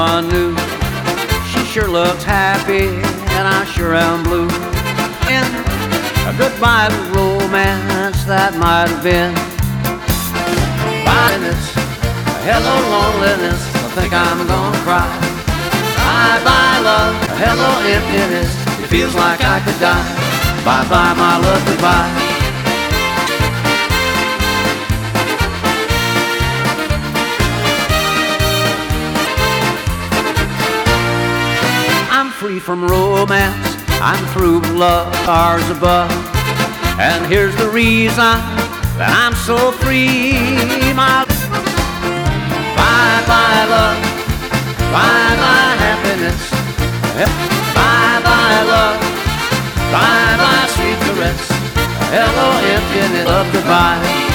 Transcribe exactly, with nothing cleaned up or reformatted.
one knew. She sure looks happy, and I sure am blue. And a goodbye to romance that might have been. Loneliness, hello loneliness, I think I'm gonna cry. Bye-bye love, hello emptiness, it feels like I could die. Bye-bye my love, goodbye. I'm free from romance, I'm through with love, stars above. And here's the reason that I'm so free, my bye-bye love, bye-bye happiness, bye-bye love, bye-bye sweet caress, hello emptiness, love, goodbye.